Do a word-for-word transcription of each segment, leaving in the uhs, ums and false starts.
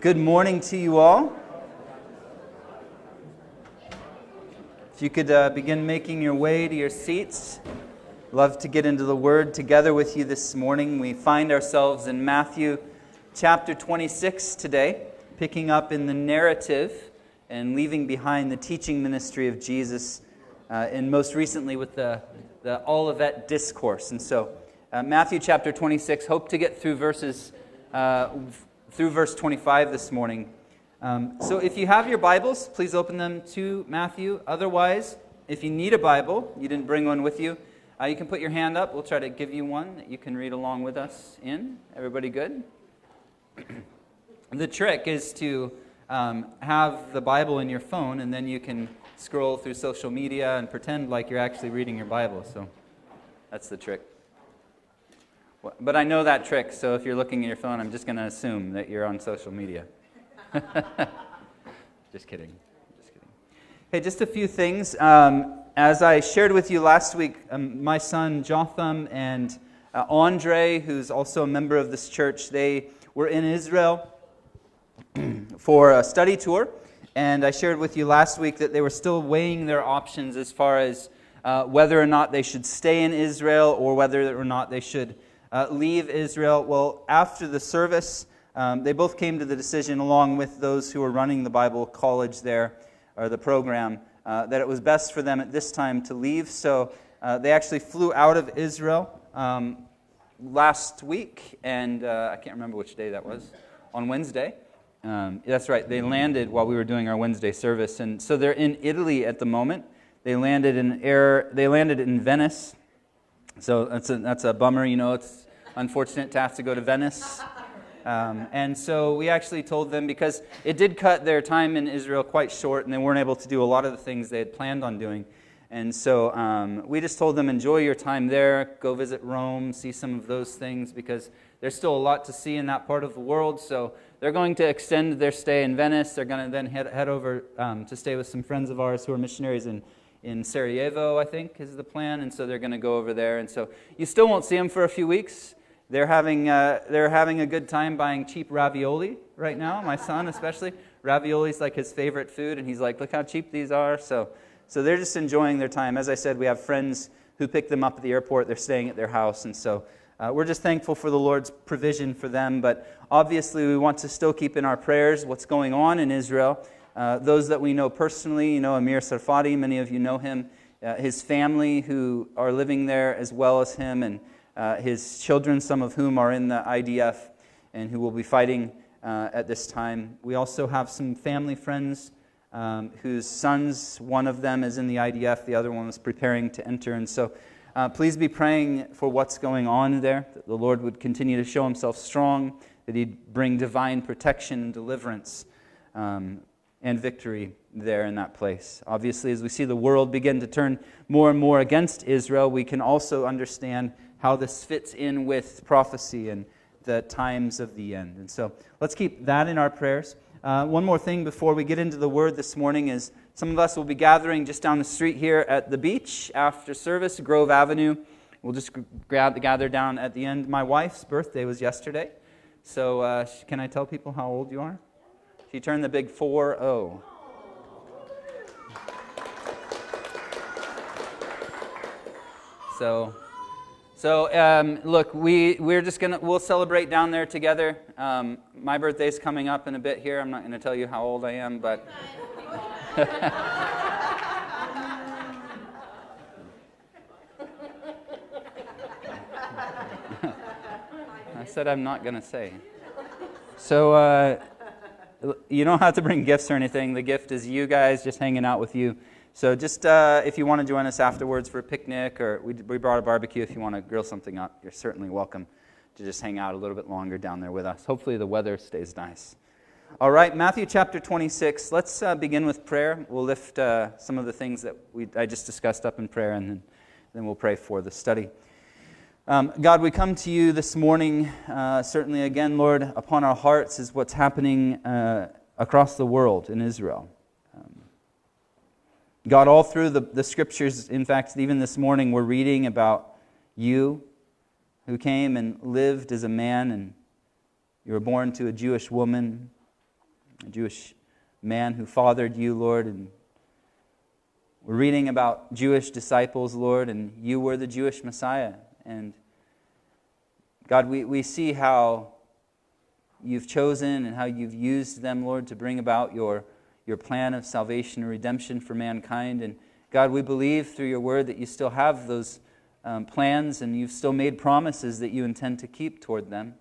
Good morning to you all. If you could uh, begin making your way to your seats. Love to get into the Word together with you this morning. We find ourselves in Matthew chapter twenty-six today, picking up in the narrative and leaving behind the teaching ministry of Jesus, uh, and most recently with the, the Olivet Discourse. And so, uh, Matthew chapter twenty-six, hope to get through verses uh, through verse twenty-five this morning. Um, so if you have your Bibles, please open them to Matthew. Otherwise, if you need a Bible, you didn't bring one with you, uh, you can put your hand up. We'll try to give you one that you can read along with us in. Everybody good? The trick is to um, have the Bible in your phone, and then you can scroll through social media and pretend like you're actually reading your Bible. So that's the trick. But I know that trick, so if you're looking at your phone, I'm just going to assume that you're on social media. Just kidding. Just kidding. Hey, just a few things. Um, as I shared with you last week, um, my son Jotham and uh, Andre, who's also a member of this church, they were in Israel for a study tour. And I shared with you last week that they were still weighing their options as far as uh, whether or not they should stay in Israel or whether or not they should Uh, leave Israel. Well, after the service, um, they both came to the decision, along with those who were running the Bible college there, or the program, uh, that it was best for them at this time to leave. So uh, they actually flew out of Israel um, last week, and uh, I can't remember which day that was, on Wednesday. Um, that's right, they landed while we were doing our Wednesday service, and so they're in Italy at the moment. They landed in air. They landed in Venice. So that's a, that's a bummer, you know, it's unfortunate to have to go to Venice. Um, and so we actually told them, because it did cut their time in Israel quite short, and they weren't able to do a lot of the things they had planned on doing. And so um, we just told them, enjoy your time there, go visit Rome, see some of those things, because there's still a lot to see in that part of the world. So they're going to extend their stay in Venice. They're going to then head, head over um, to stay with some friends of ours who are missionaries in In Sarajevo, I think, is the plan, and so they're going to go over there. And so you still won't see them for a few weeks. They're having uh, they're having a good time buying cheap ravioli right now. My son, especially, ravioli's like his favorite food, and he's like, "Look how cheap these are." So, so they're just enjoying their time. As I said, we have friends who pick them up at the airport. They're staying at their house, and so uh, we're just thankful for the Lord's provision for them. But obviously, we want to still keep in our prayers what's going on in Israel. Uh, those that we know personally, you know Amir Sarfati, many of you know him, uh, his family who are living there as well as him, and uh, his children, some of whom are in the I D F and who will be fighting uh, at this time. We also have some family friends um, whose sons, one of them is in the I D F, the other one is preparing to enter. And so uh, please be praying for what's going on there, that the Lord would continue to show himself strong, that he'd bring divine protection and deliverance Um, and victory there in that place. Obviously, as we see the world begin to turn more and more against Israel, we can also understand how this fits in with prophecy and the times of the end. And so let's keep that in our prayers. Uh, one more thing before we get into the Word this morning is some of us will be gathering just down the street here at the beach after service, Grove Avenue. We'll just grab, gather down at the end. My wife's birthday was yesterday. So uh, can I tell people how old you are? She turned the big four oh. So, so um, look, we we're just gonna we'll celebrate down there together. Um, my birthday's coming up in a bit here. I'm not going to tell you how old I am, but I said I'm not going to say. So. Uh, You don't have to bring gifts or anything. The gift is you guys just hanging out with you. So just uh, if you want to join us afterwards for a picnic, or we, we brought a barbecue if you want to grill something up, you're certainly welcome to just hang out a little bit longer down there with us. Hopefully the weather stays nice. All right, Matthew chapter twenty-six. Let's uh, begin with prayer. We'll lift uh, some of the things that we I just discussed up in prayer, and then, then we'll pray for the study. Um, God, we come to you this morning, uh, certainly again, Lord, upon our hearts is what's happening uh, across the world in Israel. Um, God, all through the, the scriptures, in fact, even this morning, we're reading about you who came and lived as a man, and you were born to a Jewish woman, a Jewish man who fathered you, Lord. And we're reading about Jewish disciples, Lord, and you were the Jewish Messiah. And God, we, we see how you've chosen and how you've used them, Lord, to bring about your, your plan of salvation and redemption for mankind. And God, we believe through your word that you still have those um, plans, and you've still made promises that you intend to keep toward them.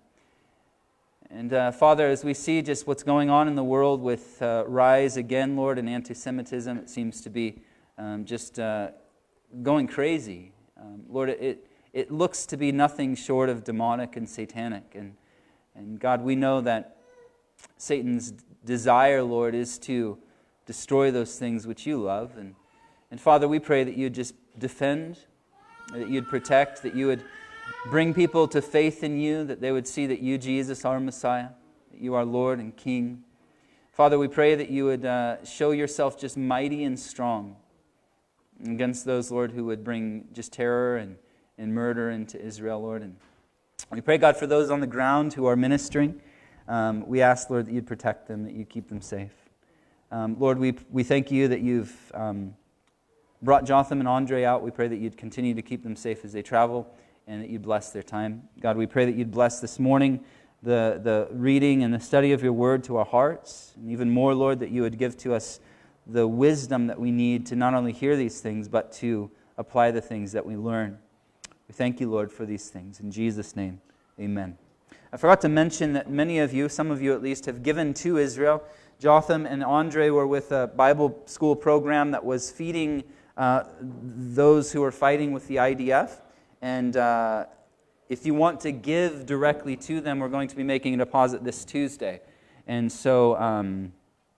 And uh, Father, as we see just what's going on in the world with uh, rise again, Lord, and anti-Semitism, it seems to be um, just uh, going crazy. Um, Lord, it it looks to be nothing short of demonic and satanic. And, and God, we know that Satan's desire, Lord, is to destroy those things which you love. And, and Father, we pray that you'd just defend, that you'd protect, that you would bring people to faith in you, that they would see that you, Jesus, are Messiah, that you are Lord and King. Father, we pray that you would uh, show yourself just mighty and strong against those, Lord, who would bring just terror and, and murder into Israel, Lord. And we pray, God, for those on the ground who are ministering. Um, we ask, Lord, that you'd protect them, that you'd keep them safe. Um, Lord, we we thank you that you've um, brought Jotham and Andre out. We pray that you'd continue to keep them safe as they travel, and that you'd bless their time. God, we pray that you'd bless this morning the, the reading and the study of your word to our hearts. And even more, Lord, that you would give to us the wisdom that we need to not only hear these things, but to apply the things that we learn. We thank you, Lord, for these things. In Jesus' name, amen. I forgot to mention that many of you, some of you at least, have given to Israel. Jotham and Andre were with a Bible school program that was feeding uh, those who were fighting with the I D F. And uh, if you want to give directly to them, we're going to be making a deposit this Tuesday. And so um,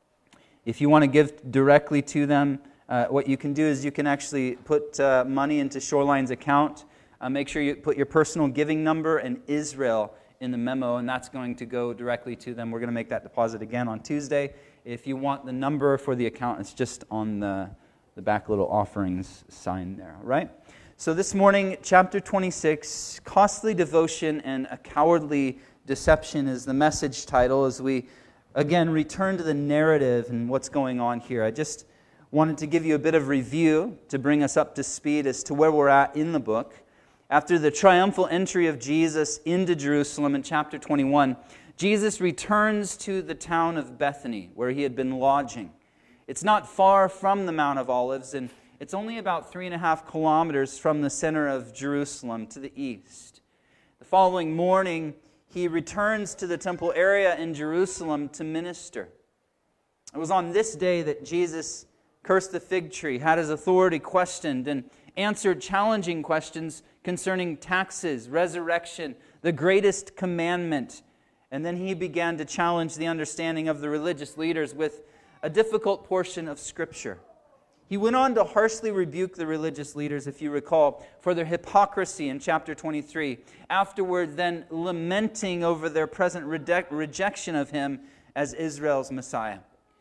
if you want to give directly to them, uh, what you can do is you can actually put uh, money into Shoreline's account. Uh, make sure you put your personal giving number and Israel in the memo, and that's going to go directly to them. We're going to make that deposit again on Tuesday. If you want the number for the account, it's just on the, the back little offerings sign there, all right? So this morning, chapter twenty-six, Costly Devotion and a Cowardly Deception is the message title as we, again, return to the narrative and what's going on here. I just wanted to give you a bit of review to bring us up to speed as to where we're at in the book. After the triumphal entry of Jesus into Jerusalem in chapter twenty-one, Jesus returns to the town of Bethany, where he had been lodging. It's not far from the Mount of Olives, and it's only about three and a half kilometers from the center of Jerusalem to the east. The following morning, he returns to the temple area in Jerusalem to minister. It was on this day that Jesus cursed the fig tree, had his authority questioned, and answered challenging questions concerning taxes, resurrection, the greatest commandment. And then he began to challenge the understanding of the religious leaders with a difficult portion of Scripture. He went on to harshly rebuke the religious leaders, if you recall, for their hypocrisy in chapter twenty-three. Afterward, then lamenting over their present reject- rejection of him as Israel's Messiah.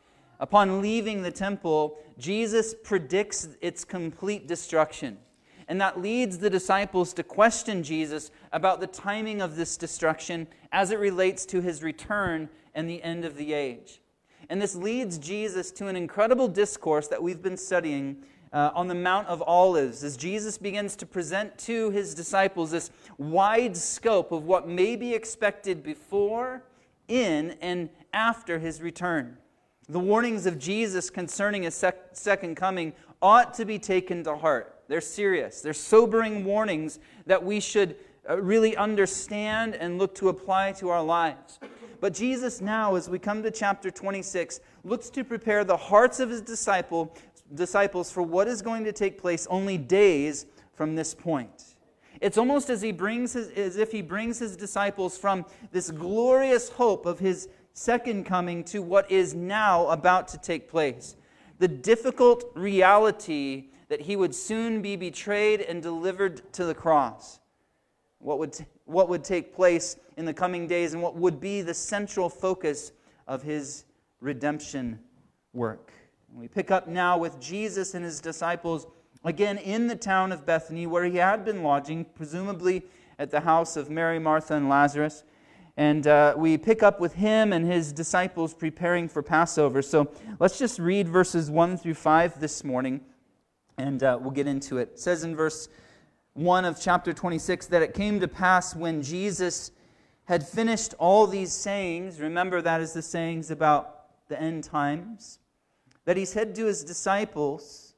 Upon leaving the temple, Jesus predicts its complete destruction. And that leads the disciples to question Jesus about the timing of this destruction as it relates to his return and the end of the age. And this leads Jesus to an incredible discourse that we've been studying uh, on the Mount of Olives, as Jesus begins to present to his disciples this wide scope of what may be expected before, in, and after his return. The warnings of Jesus concerning his sec- second coming ought to be taken to heart. They're serious. They're sobering warnings that we should uh, really understand and look to apply to our lives. But Jesus now, as we come to chapter twenty-six, looks to prepare the hearts of his disciple, disciples for what is going to take place only days from this point. It's almost as he brings his, as if he brings his disciples from this glorious hope of his second coming to what is now about to take place. The difficult reality that he would soon be betrayed and delivered to the cross. What would, t- what would take place in the coming days and what would be the central focus of his redemption work. And we pick up now with Jesus and his disciples again in the town of Bethany, where he had been lodging, presumably at the house of Mary, Martha, and Lazarus. And uh, we pick up with him and his disciples preparing for Passover. So let's just read verses one through five this morning, and uh, we'll get into it. It says in verse one of chapter twenty-six that it came to pass when Jesus had finished all these sayings, remember that is the sayings about the end times, that he said to his disciples,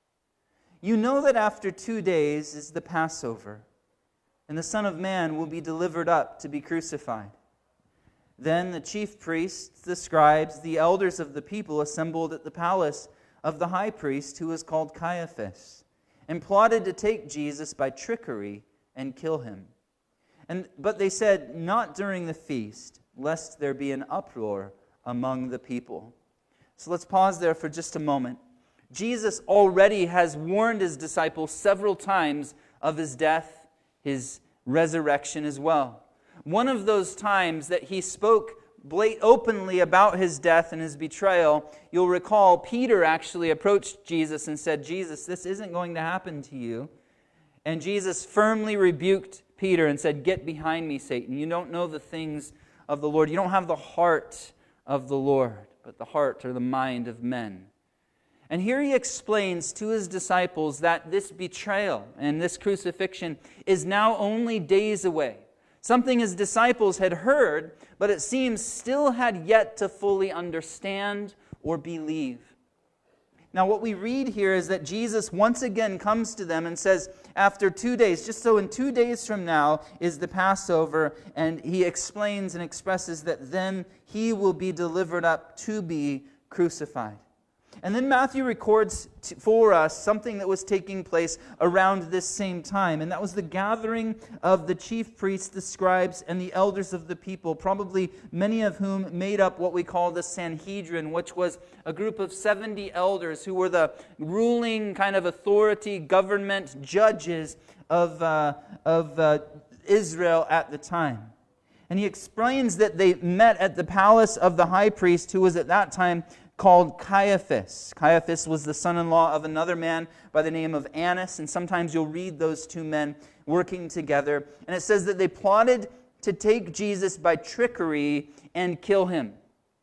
"You know that after two days is the Passover, and the Son of Man will be delivered up to be crucified." Then the chief priests, the scribes, the elders of the people assembled at the palace of the high priest, who was called Caiaphas, and plotted to take Jesus by trickery and kill him. And but they said, "Not during the feast, lest there be an uproar among the people." So let's pause there for just a moment. Jesus already has warned his disciples several times of his death, his resurrection as well. One of those times that he spoke blat- openly about his death and his betrayal, you'll recall Peter actually approached Jesus and said, "Jesus, this isn't going to happen to you." And Jesus firmly rebuked Peter and said, "Get behind me, Satan. You don't know the things of the Lord. You don't have the heart of the Lord, but the heart or the mind of men." And here he explains to his disciples that this betrayal and this crucifixion is now only days away. Something his disciples had heard, but it seems still had yet to fully understand or believe. Now what we read here is that Jesus once again comes to them and says, after two days, just so in two days from now is the Passover, and he explains and expresses that then he will be delivered up to be crucified. And then Matthew records t- for us something that was taking place around this same time, and that was the gathering of the chief priests, the scribes, and the elders of the people, probably many of whom made up what we call the Sanhedrin, which was a group of seventy elders who were the ruling kind of authority, government, judges of, uh, of uh, Israel at the time. And he explains that they met at the palace of the high priest, who was at that time called Caiaphas. Caiaphas was the son-in-law of another man by the name of Annas, and sometimes you'll read those two men working together. And it says that they plotted to take Jesus by trickery and kill him.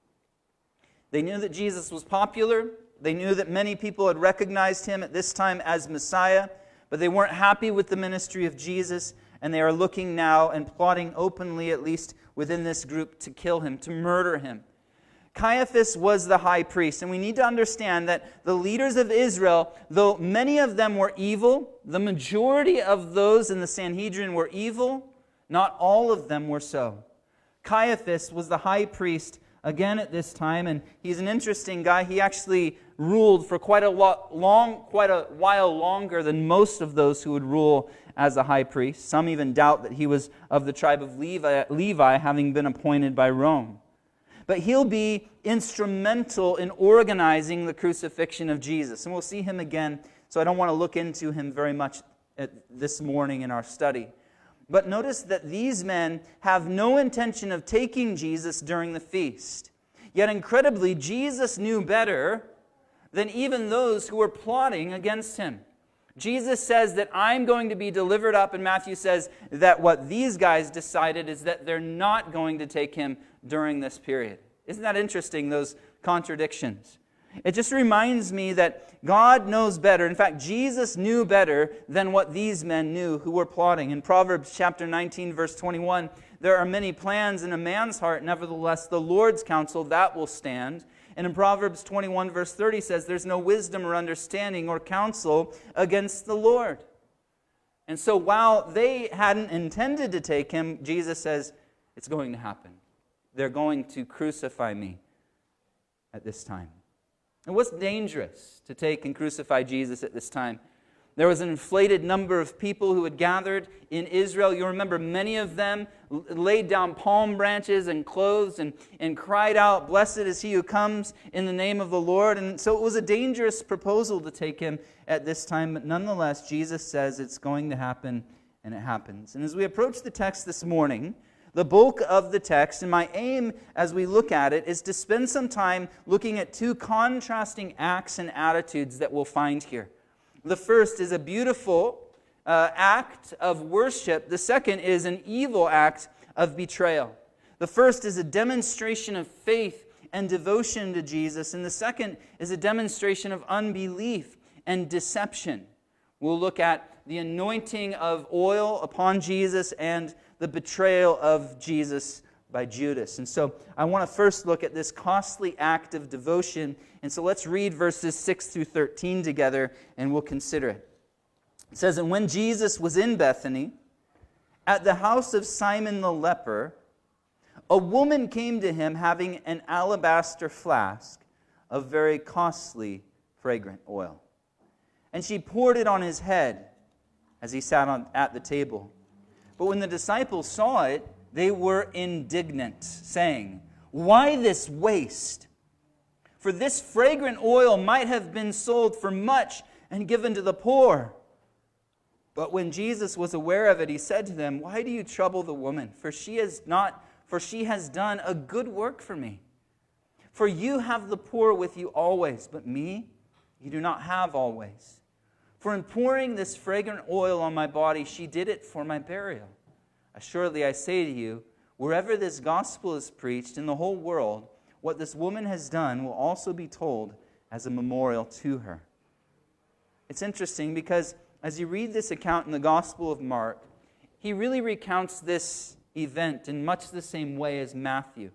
They knew that Jesus was popular. They knew that many people had recognized him at this time as Messiah, but they weren't happy with the ministry of Jesus, and they are looking now and plotting openly, at least within this group, to kill him, to murder him. Caiaphas was the high priest, and we need to understand that the leaders of Israel, though many of them were evil, the majority of those in the Sanhedrin were evil, not all of them were so. Caiaphas was the high priest again at this time, and he's an interesting guy. He actually ruled for quite a lot long, quite a while longer than most of those who would rule as a high priest. Some even doubt that he was of the tribe of Levi, Levi having been appointed by Rome. But he'll be instrumental in organizing the crucifixion of Jesus. And we'll see him again, so I don't want to look into him very much at this morning in our study. But notice that these men have no intention of taking Jesus during the feast. Yet incredibly, Jesus knew better than even those who were plotting against him. Jesus says that I'm going to be delivered up, and Matthew says that what these guys decided is that they're not going to take him during this period. Isn't that interesting, those contradictions? It just reminds me that God knows better. In fact, Jesus knew better than what these men knew who were plotting. In Proverbs chapter nineteen, verse twenty-one, there are many plans in a man's heart, nevertheless the Lord's counsel, that will stand. And in Proverbs twenty-one, verse thirty says, there's no wisdom or understanding or counsel against the Lord. And so while they hadn't intended to take him, Jesus says, it's going to happen. They're going to crucify me at this time. And what's dangerous to take and crucify Jesus at this time? There was an inflated number of people who had gathered in Israel. You remember many of them laid down palm branches and clothes and, and cried out, "Blessed is he who comes in the name of the Lord." And so it was a dangerous proposal to take him at this time. But nonetheless, Jesus says it's going to happen, and it happens. And as we approach the text this morning, the bulk of the text, and my aim as we look at it, is to spend some time looking at two contrasting acts and attitudes that we'll find here. The first is a beautiful uh, act of worship. The second is an evil act of betrayal. The first is a demonstration of faith and devotion to Jesus, and the second is a demonstration of unbelief and deception. We'll look at the anointing of oil upon Jesus and the betrayal of Jesus by Judas. And so I want to first look at this costly act of devotion. And so let's read verses six through thirteen together, and we'll consider it. It says, "And when Jesus was in Bethany, at the house of Simon the leper, a woman came to him having an alabaster flask of very costly fragrant oil. And she poured it on his head as he sat on, at the table. But when the disciples saw it, they were indignant, saying, 'Why this waste? For this fragrant oil might have been sold for much and given to the poor.' But when Jesus was aware of it, he said to them, 'Why do you trouble the woman? For she has not, for she has done a good work for me. For you have the poor with you always, but me you do not have always. For in pouring this fragrant oil on my body, she did it for my burial. Assuredly, I say to you, wherever this gospel is preached in the whole world, what this woman has done will also be told as a memorial to her.'" It's interesting because as you read this account in the Gospel of Mark, he really recounts this event in much the same way as Matthew.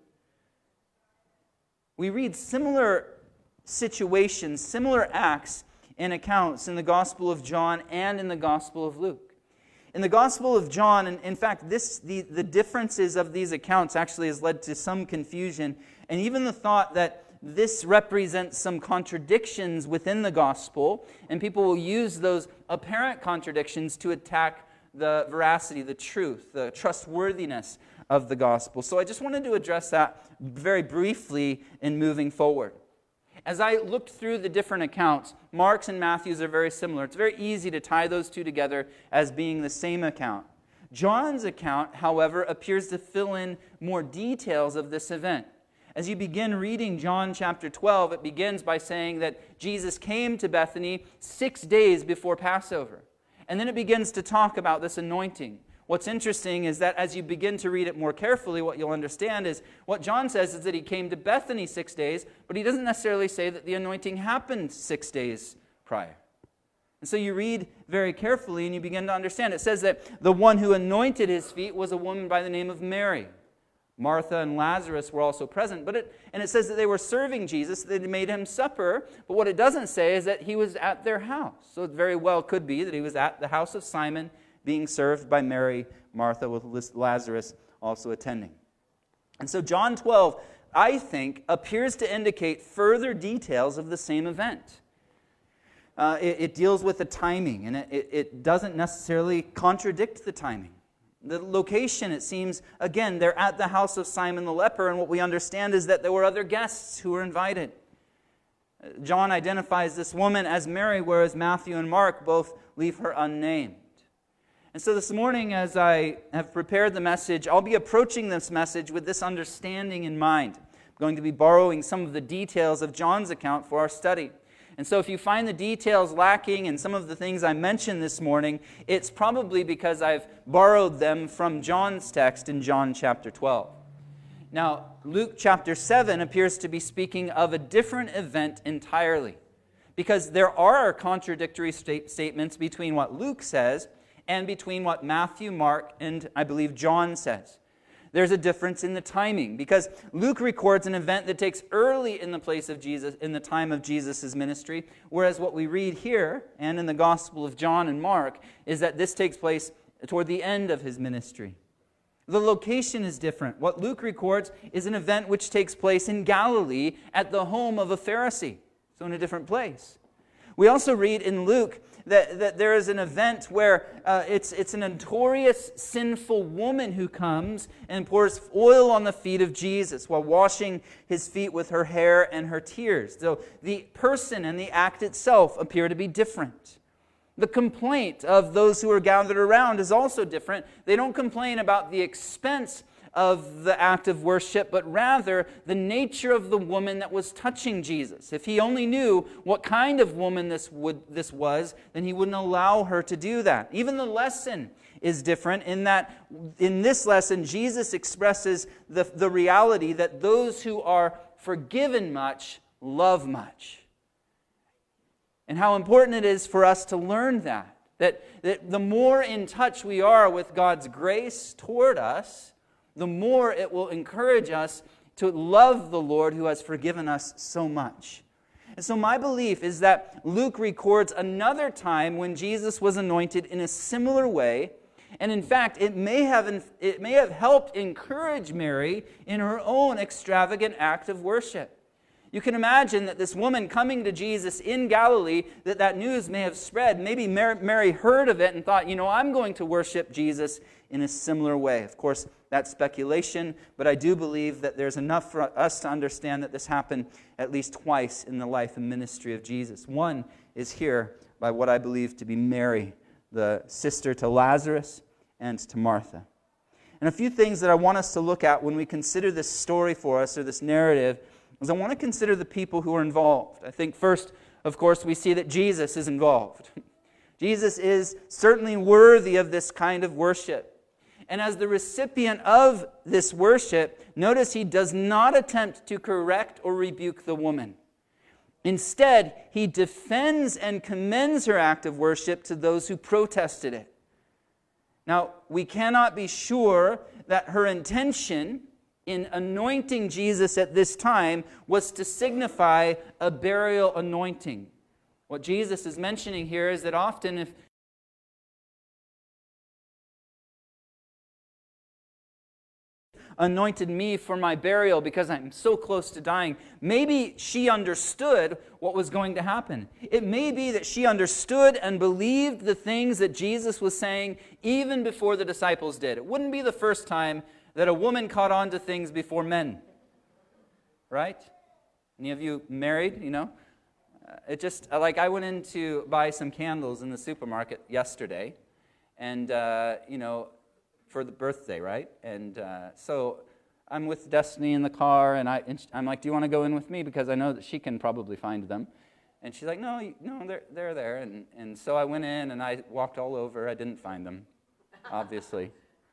We read similar situations, similar acts and accounts in the Gospel of John and in the Gospel of Luke. In the Gospel of John, and in fact, this the, the differences of these accounts actually has led to some confusion, and even the thought that this represents some contradictions within the Gospel, and people will use those apparent contradictions to attack the veracity, the truth, the trustworthiness of the Gospel. So I just wanted to address that very briefly in moving forward. As I looked through the different accounts, Mark's and Matthew's are very similar. It's very easy to tie those two together as being the same account. John's account, however, appears to fill in more details of this event. As you begin reading John chapter twelve, it begins by saying that Jesus came to Bethany six days before Passover. And then it begins to talk about this anointing. What's interesting is that as you begin to read it more carefully, what you'll understand is what John says is that he came to Bethany six days, but he doesn't necessarily say that the anointing happened six days prior. And so you read very carefully and you begin to understand. It says that the one who anointed his feet was a woman by the name of Mary. Martha and Lazarus were also present. But it, and it says that they were serving Jesus, they made him supper. But what it doesn't say is that he was at their house. So it very well could be that he was at the house of Simon, being served by Mary, Martha, with Lazarus also attending. And so John twelve, I think, appears to indicate further details of the same event. Uh, it, it deals with the timing, and it, it, it doesn't necessarily contradict the timing. The location, it seems, again, they're at the house of Simon the leper, and what we understand is that there were other guests who were invited. John identifies this woman as Mary, whereas Matthew and Mark both leave her unnamed. And so this morning, as I have prepared the message, I'll be approaching this message with this understanding in mind. I'm going to be borrowing some of the details of John's account for our study. And so if you find the details lacking in some of the things I mentioned this morning, it's probably because I've borrowed them from John's text in John chapter twelve. Now, Luke chapter seven appears to be speaking of a different event entirely, because there are contradictory state statements between what Luke says and between what Matthew, Mark, and I believe John says. There's a difference in the timing, because Luke records an event that takes early in the place of Jesus, in the time of Jesus' ministry, whereas what we read here, and in the Gospel of John and Mark, is that this takes place toward the end of his ministry. The location is different. What Luke records is an event which takes place in Galilee at the home of a Pharisee, so in a different place. We also read in Luke that, that there is an event where uh, it's, it's a notorious sinful woman who comes and pours oil on the feet of Jesus while washing his feet with her hair and her tears. So the person and the act itself appear to be different. The complaint of those who are gathered around is also different. They don't complain about the expense of the act of worship, but rather the nature of the woman that was touching Jesus. If he only knew what kind of woman this would this was, then he wouldn't allow her to do that. Even the lesson is different in that in this lesson, Jesus expresses the, the reality that those who are forgiven much love much. And how important it is for us to learn that. That, that the more in touch we are with God's grace toward us, the more it will encourage us to love the Lord who has forgiven us so much. And so my belief is that Luke records another time when Jesus was anointed in a similar way. And in fact, it may have, it may have helped encourage Mary in her own extravagant act of worship. You can imagine that this woman coming to Jesus in Galilee, that that news may have spread. Maybe Mary heard of it and thought, you know, I'm going to worship Jesus in a similar way. Of course, that's speculation, but I do believe that there's enough for us to understand that this happened at least twice in the life and ministry of Jesus. One is here by what I believe to be Mary, the sister to Lazarus and to Martha. And a few things that I want us to look at when we consider this story for us, or this narrative, is I want to consider the people who are involved. I think first, of course, we see that Jesus is involved. Jesus is certainly worthy of this kind of worship. And as the recipient of this worship, notice he does not attempt to correct or rebuke the woman. Instead, he defends and commends her act of worship to those who protested it. Now, we cannot be sure that her intention in anointing Jesus at this time was to signify a burial anointing. What Jesus is mentioning here is that often if anointed me for my burial because I'm so close to dying, maybe she understood what was going to happen. It may be that she understood and believed the things that Jesus was saying even before the disciples did. It wouldn't be the first time that a woman caught on to things before men. Right? Any of you married, you know? Uh, it just, like I went in to buy some candles in the supermarket yesterday, and, uh, you know, for the birthday, right? And uh, so I'm with Destiny in the car, and, I, and I'm like, do you want to go in with me? Because I know that she can probably find them. And she's like, no, you, no, they're, they're there. And, and so I went in, and I walked all over. I didn't find them, obviously.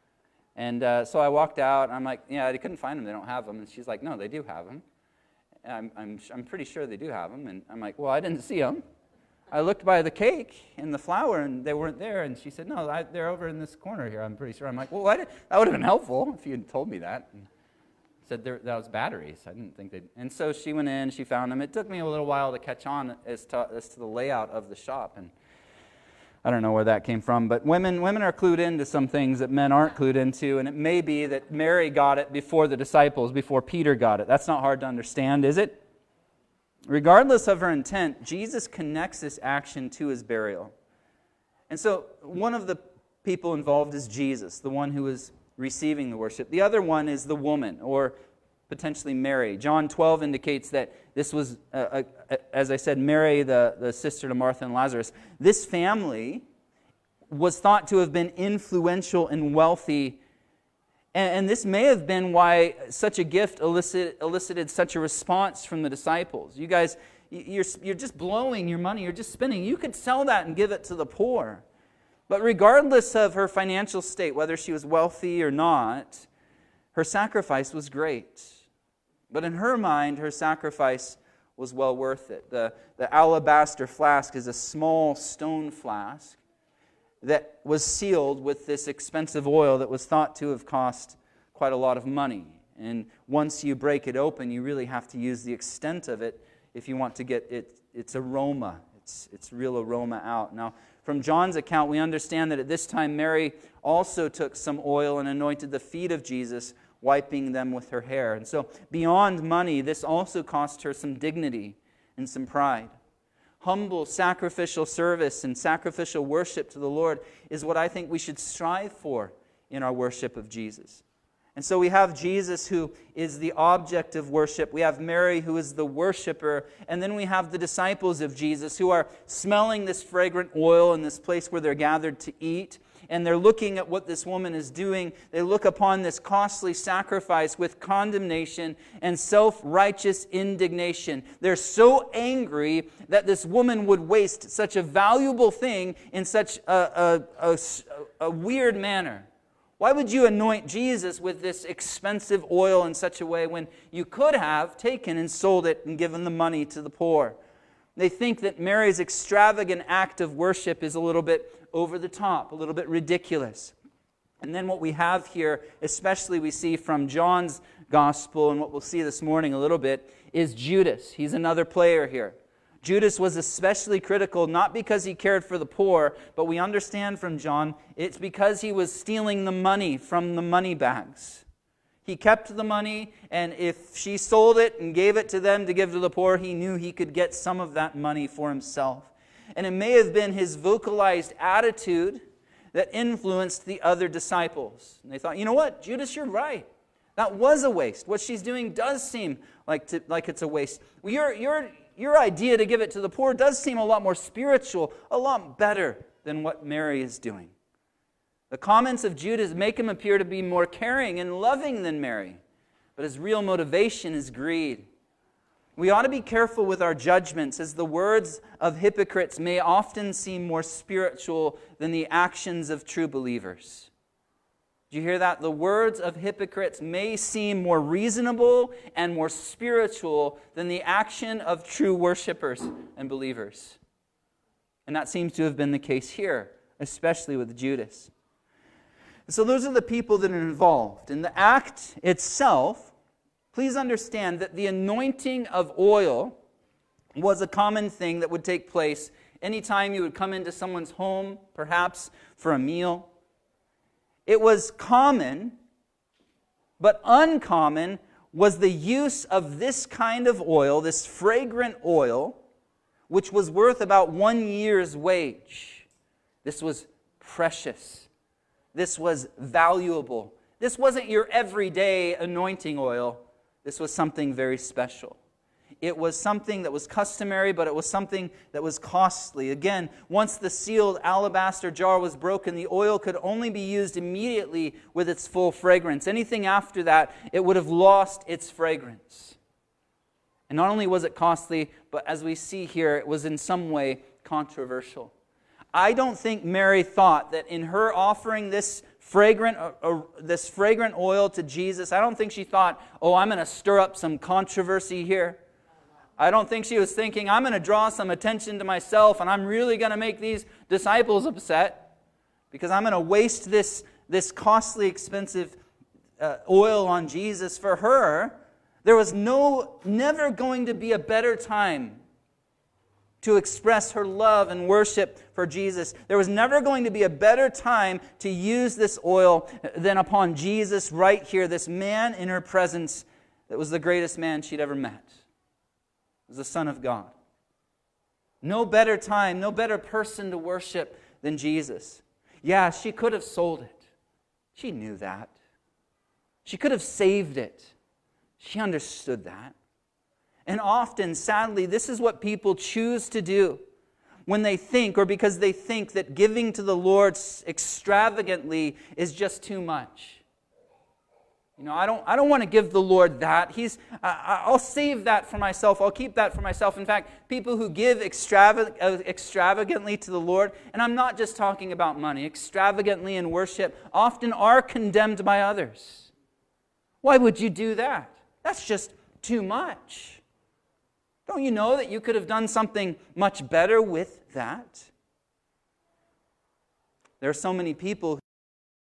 And uh, so I walked out, and I'm like, yeah, I couldn't find them. They don't have them. And she's like, no, they do have them. And I'm, I'm, I'm pretty sure they do have them. And I'm like, well, I didn't see them. I looked by the cake and the flour, and they weren't there. And she said, no, I, they're over in this corner here, I'm pretty sure. I'm like, well, why did, that would have been helpful if you had told me that. And said there, that was batteries. I didn't think they'd. And so she went in, she found them. It took me a little while to catch on as to, as to the layout of the shop. And I don't know where that came from, but women women are clued into some things that men aren't clued into, and it may be that Mary got it before the disciples, before Peter got it. That's not hard to understand, is it? Regardless of her intent, Jesus connects this action to his burial. And so one of the people involved is Jesus, the one who is receiving the worship. The other one is the woman, or potentially Mary. John twelve indicates that this was, uh, uh, as I said, Mary, the, the sister to Martha and Lazarus. This family was thought to have been influential and wealthy, and, and this may have been why such a gift elicit, elicited such a response from the disciples. You guys, you're, you're just blowing your money, you're just spending. You could sell that and give it to the poor. But regardless of her financial state, whether she was wealthy or not, her sacrifice was great. But in her mind, her sacrifice was well worth it. The, the alabaster flask is a small stone flask that was sealed with this expensive oil that was thought to have cost quite a lot of money. And once you break it open, you really have to use the extent of it if you want to get it, its aroma, its, its real aroma out. Now, from John's account, we understand that at this time, Mary also took some oil and anointed the feet of Jesus, wiping them with her hair. And so beyond money, this also cost her some dignity and some pride. Humble sacrificial service and sacrificial worship to the Lord is what I think we should strive for in our worship of Jesus. And so we have Jesus, who is the object of worship. We have Mary, who is the worshiper. And then we have the disciples of Jesus, who are smelling this fragrant oil in this place where they're gathered to eat. and they're looking at what this woman is doing. They look upon this costly sacrifice with condemnation and self-righteous indignation. They're so angry that this woman would waste such a valuable thing in such a, a, a, a weird manner. Why would you anoint Jesus with this expensive oil in such a way when you could have taken and sold it and given the money to the poor? They think that Mary's extravagant act of worship is a little bit over the top, a little bit ridiculous. And then what we have here, especially we see from John's gospel, and what we'll see this morning a little bit, is Judas. He's another player here. Judas was especially critical, not because he cared for the poor, but we understand from John, it's because he was stealing the money from the money bags. He kept the money, and if she sold it and gave it to them to give to the poor, he knew he could get some of that money for himself. And it may have been his vocalized attitude that influenced the other disciples. And they thought, you know what, Judas, you're right. That was a waste. What she's doing does seem like to, like it's a waste. Well, you're, you're, Your idea to give it to the poor does seem a lot more spiritual, a lot better than what Mary is doing. The comments of Judas make him appear to be more caring and loving than Mary, but his real motivation is greed. We ought to be careful with our judgments, as the words of hypocrites may often seem more spiritual than the actions of true believers. Do you hear that? The words of hypocrites may seem more reasonable and more spiritual than the action of true worshipers and believers. And that seems to have been the case here, especially with Judas. So those are the people that are involved. In the act itself, please understand that the anointing of oil was a common thing that would take place anytime you would come into someone's home, perhaps for a meal. It was common, but uncommon was the use of this kind of oil, this fragrant oil, which was worth about one year's wage. This was precious. This was valuable. This wasn't your everyday anointing oil. This was something very special. It was something that was customary, but it was something that was costly. Again, once the sealed alabaster jar was broken, the oil could only be used immediately with its full fragrance. Anything after that, it would have lost its fragrance. And not only was it costly, but as we see here, it was in some way controversial. I don't think Mary thought that in her offering this fragrant, uh, uh, this fragrant oil to Jesus, I don't think she thought, oh, I'm going to stir up some controversy here. I don't think she was thinking, I'm going to draw some attention to myself and I'm really going to make these disciples upset because I'm going to waste this, this costly, expensive uh, oil on Jesus. For her, there was no, never going to be a better time to express her love and worship for Jesus. There was never going to be a better time to use this oil than upon Jesus right here, this man in her presence that was the greatest man she'd ever met. Was the Son of God. No better time, no better person to worship than Jesus. Yeah, she could have sold it. She knew that. She could have saved it. She understood that. And often, sadly, this is what people choose to do when they think, or because they think that giving to the Lord extravagantly is just too much. You know, I don't, I don't want to give the Lord that. He's, I, I'll save that for myself. I'll keep that for myself. In fact, people who give extravag- uh, extravagantly to the Lord, and I'm not just talking about money, extravagantly in worship, often are condemned by others. Why would you do that? That's just too much. Don't you know that you could have done something much better with that? There are so many people who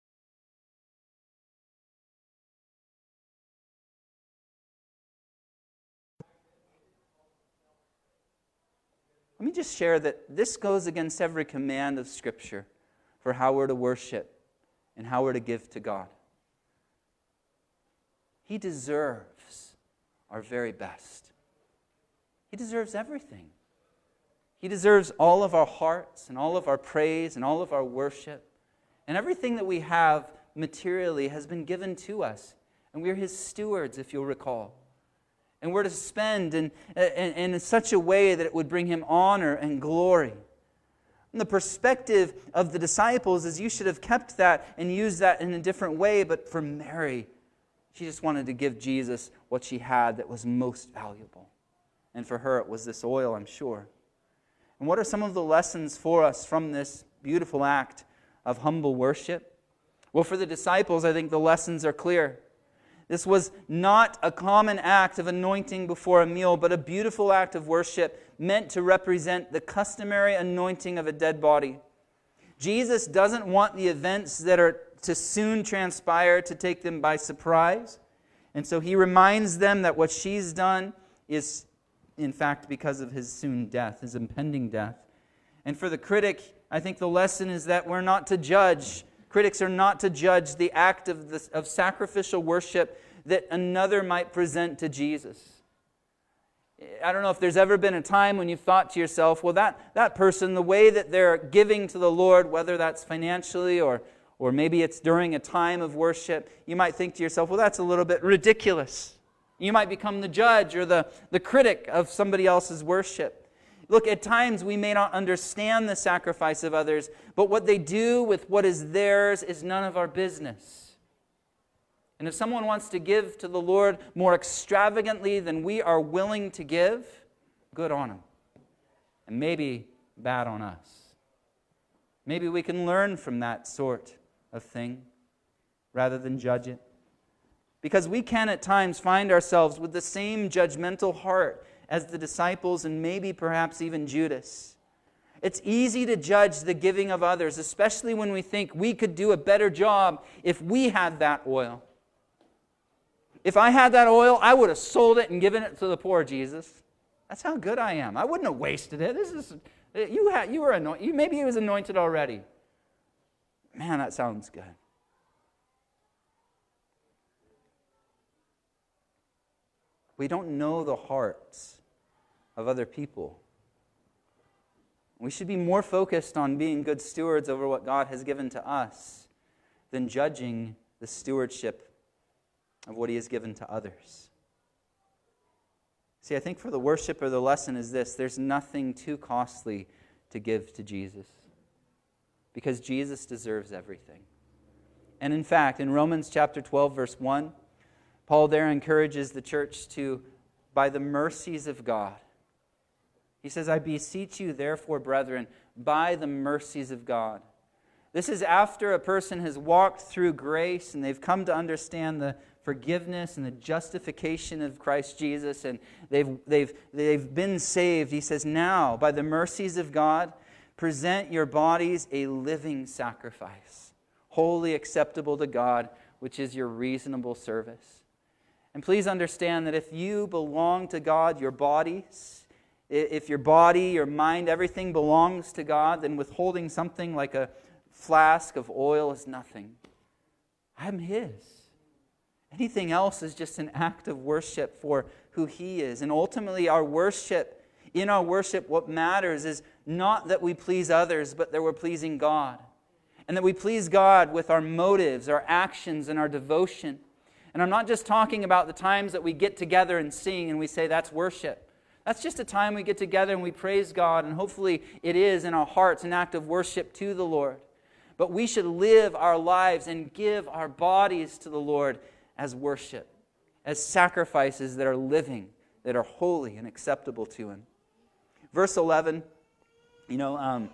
Let me just share that this goes against every command of Scripture for how we're to worship and how we're to give to God. He deserves our very best. He deserves everything. He deserves all of our hearts and all of our praise and all of our worship. And everything that we have materially has been given to us. And we're His stewards, if you'll recall. And we're to spend in, in, in such a way that it would bring Him honor and glory. And the perspective of the disciples is you should have kept that and used that in a different way. But for Mary, she just wanted to give Jesus what she had that was most valuable. And for her, it was this oil, I'm sure. And what are some of the lessons for us from this beautiful act of humble worship? Well, for the disciples, I think the lessons are clear. This was not a common act of anointing before a meal, but a beautiful act of worship meant to represent the customary anointing of a dead body. Jesus doesn't want the events that are to soon transpire to take them by surprise. And so he reminds them that what she's done is, in fact, because of his soon death, his impending death. And for the critic, I think the lesson is that we're not to judge. Critics are not to judge the act of, this, of sacrificial worship that another might present to Jesus. I don't know if there's ever been a time when you've thought to yourself, well, that, that person, the way that they're giving to the Lord, whether that's financially or, or maybe it's during a time of worship, you might think to yourself, well, that's a little bit ridiculous. You might become the judge or the, the critic of somebody else's worship. Look, at times we may not understand the sacrifice of others, but what they do with what is theirs is none of our business. And if someone wants to give to the Lord more extravagantly than we are willing to give, good on them. And maybe bad on us. Maybe we can learn from that sort of thing rather than judge it. Because we can at times find ourselves with the same judgmental heart as the disciples and maybe perhaps even Judas. It's easy to judge the giving of others, especially when we think we could do a better job if we had that oil. If I had that oil, I would have sold it and given it to the poor, Jesus. That's how good I am. I wouldn't have wasted it. This is you had you were anointed. You, maybe he was anointed already. Man, that sounds good. We don't know the hearts of other people. We should be more focused on being good stewards over what God has given to us than judging the stewardship of what he has given to others. See, I think for the worshiper, the lesson is this: there's nothing too costly to give to Jesus, because Jesus deserves everything. And in fact, in Romans chapter twelve, verse one, Paul there encourages the church to, by the mercies of God, he says, I beseech you, therefore, brethren, by the mercies of God. This is after a person has walked through grace and they've come to understand the forgiveness and the justification of Christ Jesus, and they've, they've, they've been saved. He says, now, by the mercies of God, present your bodies a living sacrifice, wholly acceptable to God, which is your reasonable service. And please understand that if you belong to God, your bodies, if your body, your mind, everything belongs to God, then withholding something like a flask of oil is nothing. I'm His. Anything else is just an act of worship for who He is. And ultimately, our worship, in our worship, what matters is not that we please others, but that we're pleasing God. And that we please God with our motives, our actions, and our devotion. And I'm not just talking about the times that we get together and sing and we say that's worship. That's just a time we get together and we praise God, and hopefully it is in our hearts an act of worship to the Lord. But we should live our lives and give our bodies to the Lord as worship, as sacrifices that are living, that are holy and acceptable to Him. Verse eleven, you know, um,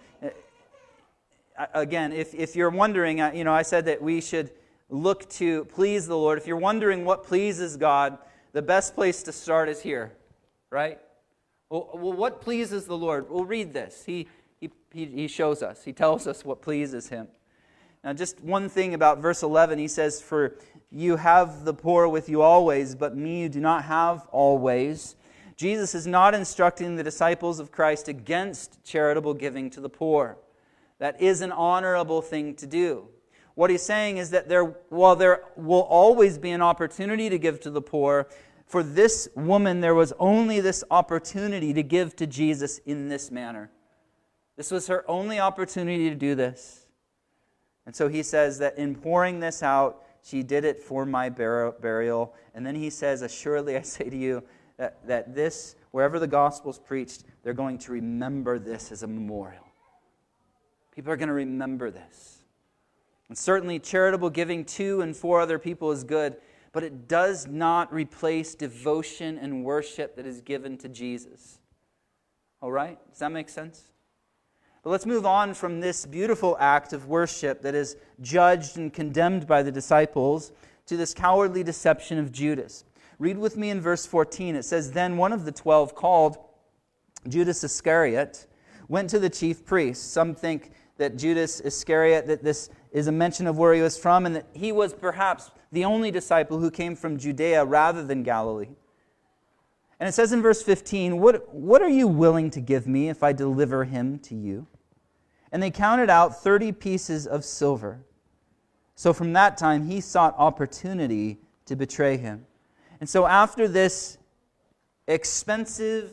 again, if, if you're wondering, you know, I said that we should look to please the Lord. If you're wondering what pleases God, the best place to start is here, right? Well, well what pleases the Lord? We'll read this. He, he, he shows us. He tells us what pleases Him. Now, just one thing about verse eleven, he says, for you have the poor with you always, but me you do not have always. Jesus is not instructing the disciples of Christ against charitable giving to the poor. That is an honorable thing to do. What he's saying is that there, while there will always be an opportunity to give to the poor, for this woman there was only this opportunity to give to Jesus in this manner. This was her only opportunity to do this. And so he says that in pouring this out, she did it for my burial. And then he says, assuredly I say to you that, that this, wherever the gospel's preached, they're going to remember this as a memorial. People are going to remember this. And certainly charitable giving to and for other people is good, but it does not replace devotion and worship that is given to Jesus. All right? Does that make sense? But let's move on from this beautiful act of worship that is judged and condemned by the disciples to this cowardly deception of Judas. Read with me in verse fourteen. It says, "Then one of the twelve, called Judas Iscariot, went to the chief priests." Some think that Judas Iscariot, that this is a mention of where he was from, and that he was perhaps the only disciple who came from Judea rather than Galilee. And it says in verse fifteen, what, what are you willing to give me if I deliver him to you? And they counted out thirty pieces of silver. So from that time he sought opportunity to betray him. And so after this expensive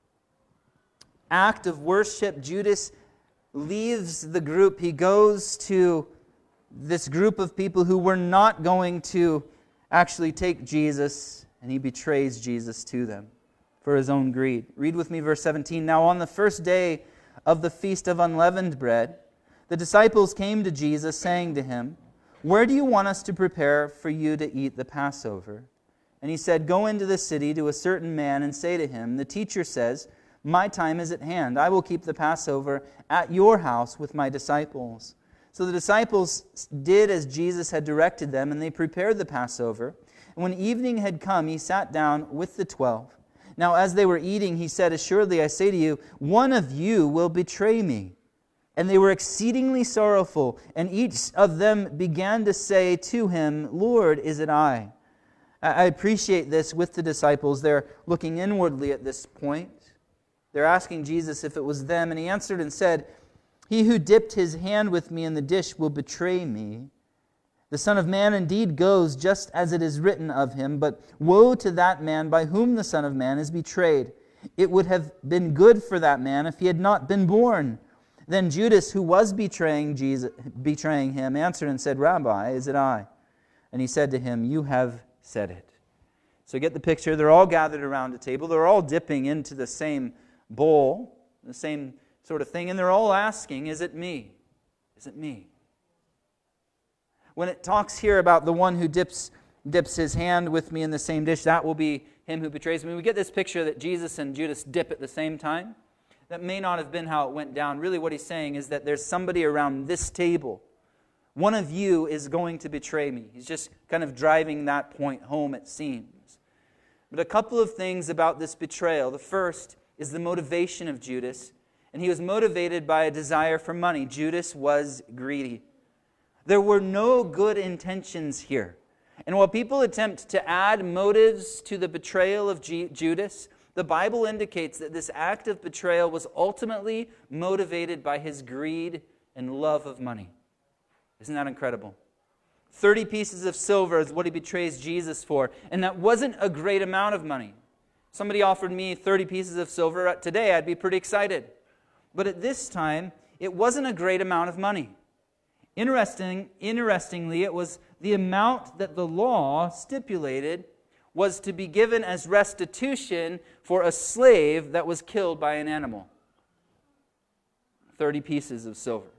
act of worship, Judas leaves the group. He goes to this group of people who were not going to actually take Jesus, and he betrays Jesus to them for his own greed. Read with me verse seventeen. "Now on the first day of the feast of unleavened bread, the disciples came to Jesus, saying to him, 'Where do you want us to prepare for you to eat the Passover?' And he said, 'Go into the city to a certain man and say to him, the teacher says, my time is at hand. I will keep the Passover at your house with my disciples.' So the disciples did as Jesus had directed them, and they prepared the Passover. And when evening had come, he sat down with the twelve. Now as they were eating, he said, 'Assuredly I say to you, one of you will betray me.' And they were exceedingly sorrowful, and each of them began to say to him, 'Lord, is it I?'" I appreciate this with the disciples. They're looking inwardly at this point. They're asking Jesus if it was them, and he answered and said, "He who dipped his hand with me in the dish will betray me. The Son of Man indeed goes just as it is written of him, but woe to that man by whom the Son of Man is betrayed. It would have been good for that man if he had not been born." Then Judas, who was betraying Jesus, betraying him, answered and said, "Rabbi, is it I?" And he said to him, "You have said it." So get the picture. They're all gathered around a table. They're all dipping into the same bowl, the same sort of thing, and they're all asking, "Is it me? Is it me?" When it talks here about the one who dips dips his hand with me in the same dish, that will be him who betrays me. We get this picture that Jesus and Judas dip at the same time. That may not have been how it went down. Really what he's saying is that there's somebody around this table. One of you is going to betray me. He's just kind of driving that point home, it seems. But a couple of things about this betrayal. The first is the motivation of Judas. And he was motivated by a desire for money. Judas was greedy. There were no good intentions here. And while people attempt to add motives to the betrayal of G- Judas, the Bible indicates that this act of betrayal was ultimately motivated by his greed and love of money. Isn't that incredible? thirty pieces of silver is what he betrays Jesus for. And that wasn't a great amount of money. Somebody offered me thirty pieces of silver today, I'd be pretty excited. But at this time, it wasn't a great amount of money. Interesting, interestingly, it was the amount that the law stipulated was to be given as restitution for a slave that was killed by an animal. thirty pieces of silver.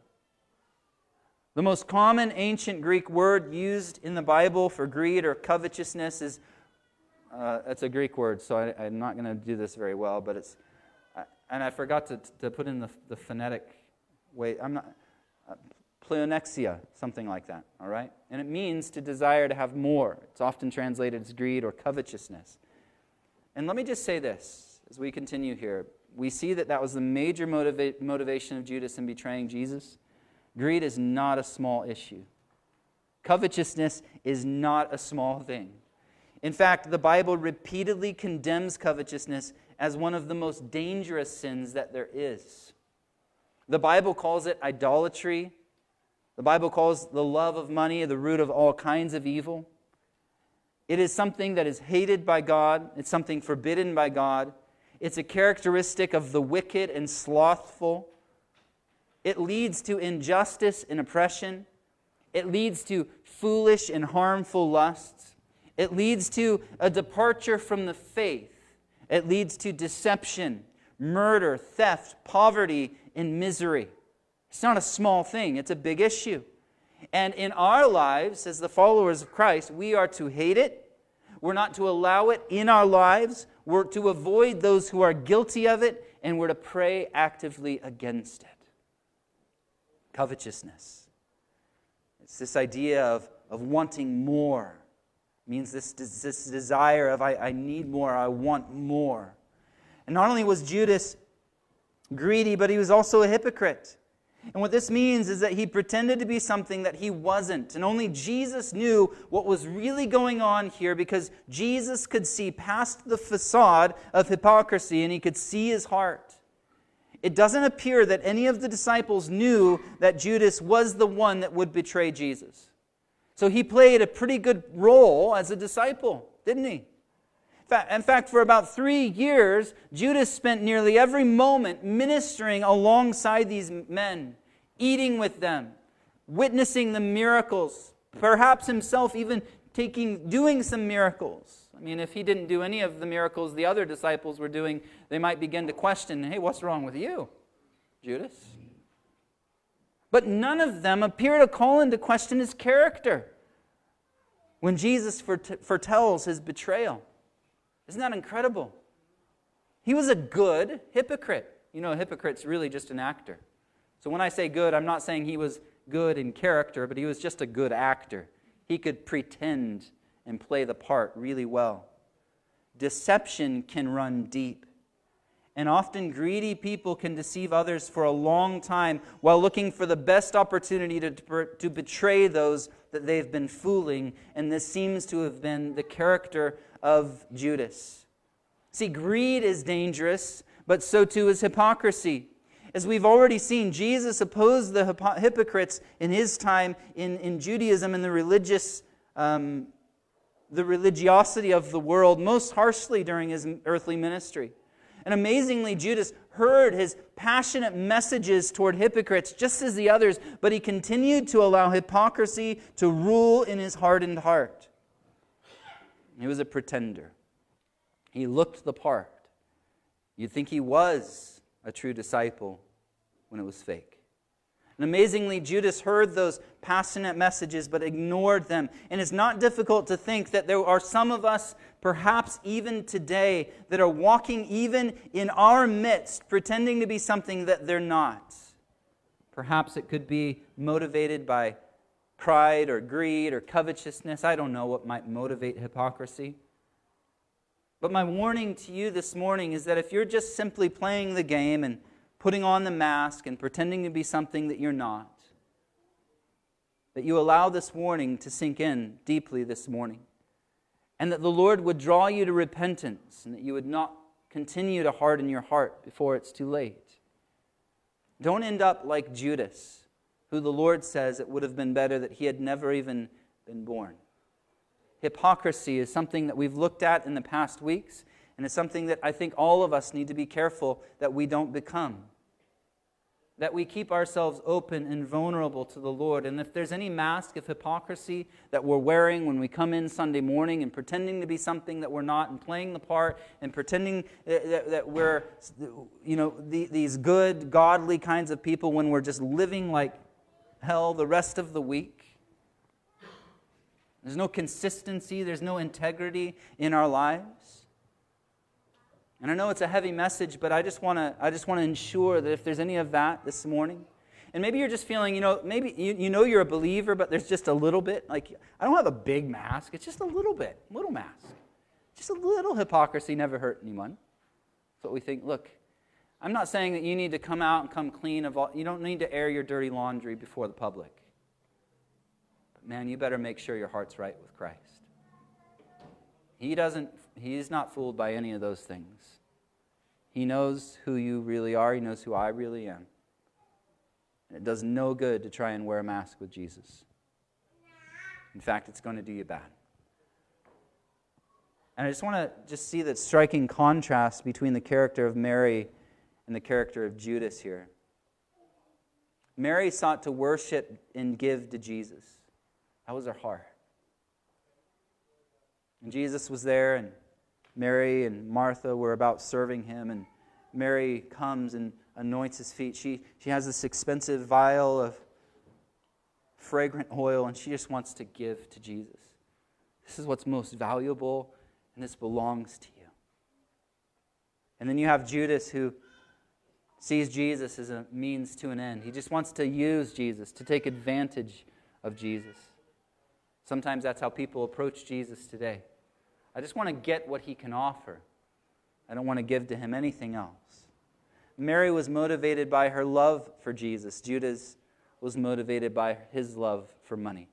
The most common ancient Greek word used in the Bible for greed or covetousness is, uh, it's a Greek word, so I, I'm not going to do this very well, but it's, uh, and I forgot to, to put in the, the phonetic way, I'm not, uh, pleonexia, something like that, all right? And it means to desire to have more. It's often translated as greed or covetousness. And let me just say this, as we continue here. We see that that was the major motiva- motivation of Judas in betraying Jesus. Greed is not a small issue. Covetousness is not a small thing. In fact, the Bible repeatedly condemns covetousness as one of the most dangerous sins that there is. The Bible calls it idolatry. The Bible calls the love of money the root of all kinds of evil. It is something that is hated by God. It's something forbidden by God. It's a characteristic of the wicked and slothful. It leads to injustice and oppression. It leads to foolish and harmful lusts. It leads to a departure from the faith. It leads to deception, murder, theft, poverty, and misery. It's not a small thing. It's a big issue. And in our lives, as the followers of Christ, we are to hate it. We're not to allow it in our lives. We're to avoid those who are guilty of it, and we're to pray actively against it. Covetousness. It's this idea of, of wanting more. It means this, this desire of, I, I need more, I want more. And not only was Judas greedy, but he was also a hypocrite. And what this means is that he pretended to be something that he wasn't. And only Jesus knew what was really going on here, because Jesus could see past the facade of hypocrisy and he could see his heart. It doesn't appear that any of the disciples knew that Judas was the one that would betray Jesus. So he played a pretty good role as a disciple, didn't he? In fact, for about three years, Judas spent nearly every moment ministering alongside these men, eating with them, witnessing the miracles, perhaps himself even taking, doing some miracles. I mean, if he didn't do any of the miracles the other disciples were doing, they might begin to question, hey, what's wrong with you, Judas? But none of them appear to call into question his character when Jesus foretells his betrayal. Isn't that incredible? He was a good hypocrite. You know, a hypocrite's really just an actor. So when I say good, I'm not saying he was good in character, but he was just a good actor. He could pretend and play the part really well. Deception can run deep. And often greedy people can deceive others for a long time while looking for the best opportunity to, to betray those that they've been fooling. And this seems to have been the character of Judas. See, greed is dangerous, but so too is hypocrisy. As we've already seen, Jesus opposed the hypo- hypocrites in his time in, in Judaism and the religious, um, the religiosity of the world most harshly during his earthly ministry. And amazingly, Judas heard his passionate messages toward hypocrites just as the others, but he continued to allow hypocrisy to rule in his hardened heart. He was a pretender. He looked the part. You'd think he was a true disciple when it was fake. And amazingly, Judas heard those passionate messages but ignored them. And it's not difficult to think that there are some of us, perhaps even today, that are walking even in our midst, pretending to be something that they're not. Perhaps it could be motivated by pride or greed or covetousness. I don't know what might motivate hypocrisy. But my warning to you this morning is that if you're just simply playing the game and putting on the mask and pretending to be something that you're not, that you allow this warning to sink in deeply this morning, and that the Lord would draw you to repentance, and that you would not continue to harden your heart before it's too late. Don't end up like Judas, who the Lord says it would have been better that he had never even been born. Hypocrisy is something that we've looked at in the past weeks, and it's something that I think all of us need to be careful that we don't become. That we keep ourselves open and vulnerable to the Lord. And if there's any mask of hypocrisy that we're wearing when we come in Sunday morning and pretending to be something that we're not and playing the part and pretending that, that we're, you know, the, these good, godly kinds of people when we're just living like hell the rest of the week. There's no consistency, there's no integrity in our lives. And I know it's a heavy message, but I just want to I just want to ensure that if there's any of that this morning, and maybe you're just feeling, you know, maybe you, you know you're a believer, but there's just a little bit, like, I don't have a big mask, it's just a little bit, little mask. Just a little hypocrisy never hurt anyone. That's what we think. Look, I'm not saying that you need to come out and come clean of all, you don't need to air your dirty laundry before the public. But man, you better make sure your heart's right with Christ. He doesn't, he's not fooled by any of those things. He knows who you really are. He knows who I really am. And it does no good to try and wear a mask with Jesus. In fact, it's going to do you bad. And I just want to just see that striking contrast between the character of Mary and the character of Judas here. Mary sought to worship and give to Jesus. That was her heart. And Jesus was there, and Mary and Martha were about serving him, and, Mary comes and anoints his feet. She, she has this expensive vial of fragrant oil, and she just wants to give to Jesus. This is what's most valuable, and this belongs to you. And then you have Judas, who sees Jesus as a means to an end. He just wants to use Jesus, to take advantage of Jesus. Sometimes that's how people approach Jesus today. I just want to get what he can offer. I don't want to give to him anything else. Mary was motivated by her love for Jesus. Judas was motivated by his love for money.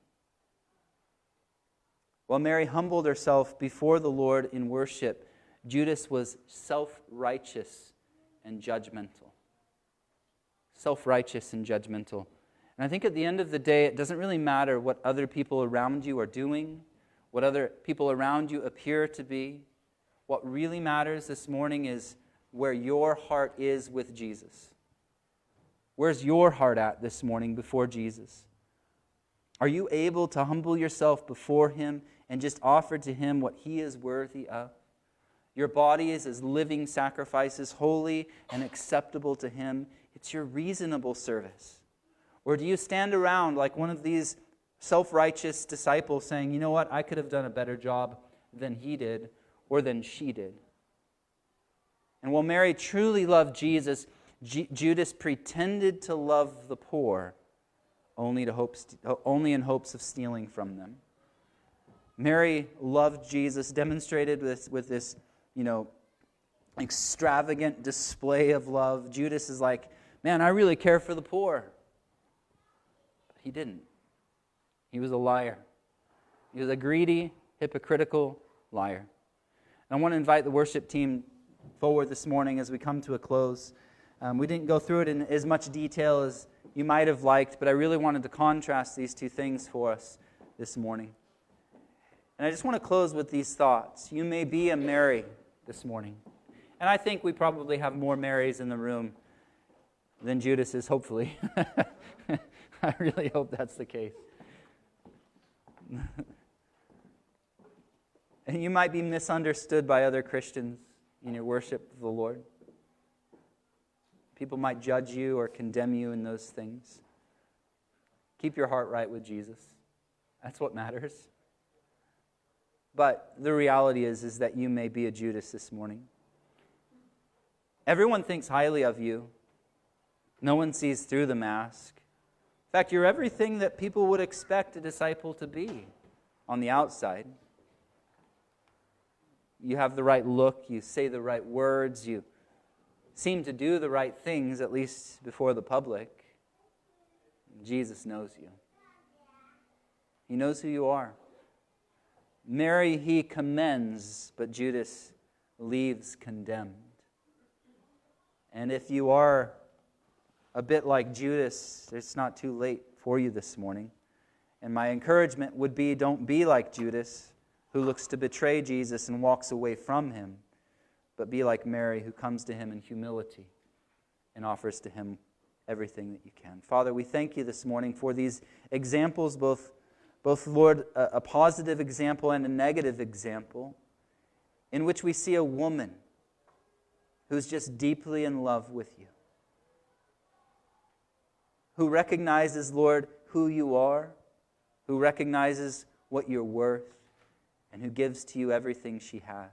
While Mary humbled herself before the Lord in worship, Judas was self-righteous and judgmental. Self-righteous and judgmental. And I think at the end of the day, it doesn't really matter what other people around you are doing, what other people around you appear to be. What really matters this morning is where your heart is with Jesus. Where's your heart at this morning before Jesus? Are you able to humble yourself before him and just offer to him what he is worthy of? Your body is as living sacrifices, holy and acceptable to him. It's your reasonable service. Or do you stand around like one of these self-righteous disciples saying, you know what, I could have done a better job than he did or than she did? And while Mary truly loved Jesus, G- Judas pretended to love the poor only, to hope st- only in hopes of stealing from them. Mary loved Jesus, demonstrated with, with this, you know, extravagant display of love. Judas is like, man, I really care for the poor. But he didn't. He was a liar. He was a greedy, hypocritical liar. And I want to invite the worship team forward this morning as we come to a close. Um, we didn't go through it in as much detail as you might have liked, but I really wanted to contrast these two things for us this morning. And I just want to close with these thoughts. You may be a Mary this morning. And I think we probably have more Marys in the room than Judas is, hopefully. I really hope that's the case. And you might be misunderstood by other Christians in your worship of the Lord. People might judge you or condemn you in those things. Keep your heart right with Jesus. That's what matters. But the reality is, is that you may be a Judas this morning. Everyone thinks highly of you. No one sees through the mask. In fact, you're everything that people would expect a disciple to be on the outside. You have the right look, you say the right words, you seem to do the right things, at least before the public. Jesus knows you. He knows who you are. Mary he commends, but Judas leaves condemned. And if you are a bit like Judas, it's not too late for you this morning. And my encouragement would be, don't be like Judas, who looks to betray Jesus and walks away from him, but be like Mary, who comes to him in humility and offers to him everything that you can. Father, we thank you this morning for these examples, both, both Lord, a, a positive example and a negative example, in which we see a woman who's just deeply in love with you, who recognizes, Lord, who you are, who recognizes what you're worth, and who gives to you everything she has.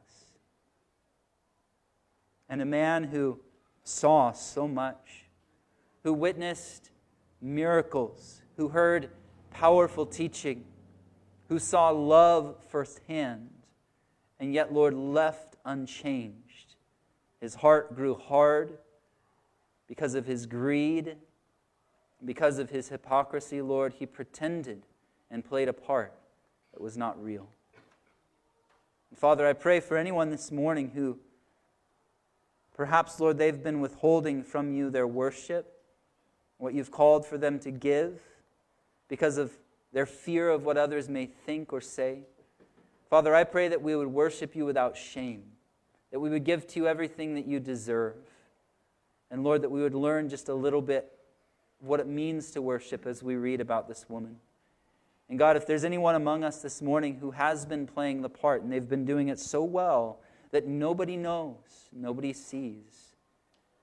And a man who saw so much, who witnessed miracles, who heard powerful teaching, who saw love firsthand, and yet, Lord, left unchanged. His heart grew hard because of his greed, because of his hypocrisy, Lord. He pretended and played a part that was not real. And Father, I pray for anyone this morning who perhaps, Lord, they've been withholding from you their worship, what you've called for them to give, because of their fear of what others may think or say. Father, I pray that we would worship you without shame, that we would give to you everything that you deserve. And Lord, that we would learn just a little bit of what it means to worship as we read about this woman. And God, if there's anyone among us this morning who has been playing the part, and they've been doing it so well that nobody knows, nobody sees,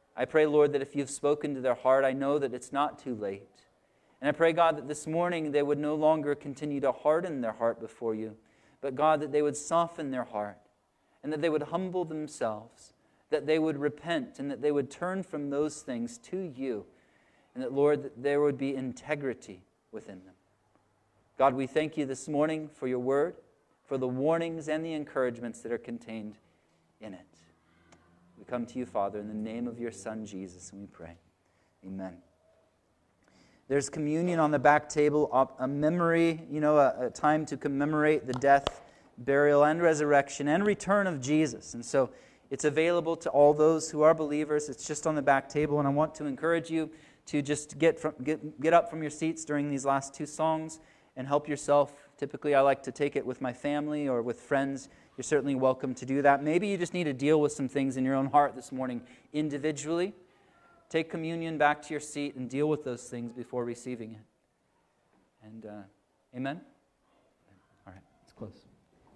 I pray, Lord, that if you've spoken to their heart, I know that it's not too late. And I pray, God, that this morning they would no longer continue to harden their heart before you, but, God, that they would soften their heart and that they would humble themselves, that they would repent and that they would turn from those things to you, and that, Lord, that there would be integrity within them. God, we thank you this morning for your word, for the warnings and the encouragements that are contained in it. We come to you, Father, in the name of your Son, Jesus, and we pray. Amen. There's communion on the back table, a memory, you know, a, a time to commemorate the death, burial, and resurrection and return of Jesus. And so it's available to all those who are believers. It's just on the back table, and I want to encourage you to just get from, get, get up from your seats during these last two songs and help yourself. Typically, I like to take it with my family or with friends. You're certainly welcome to do that. Maybe you just need to deal with some things in your own heart this morning individually. Take communion back to your seat and deal with those things before receiving it. And, uh, amen? All right, let's close.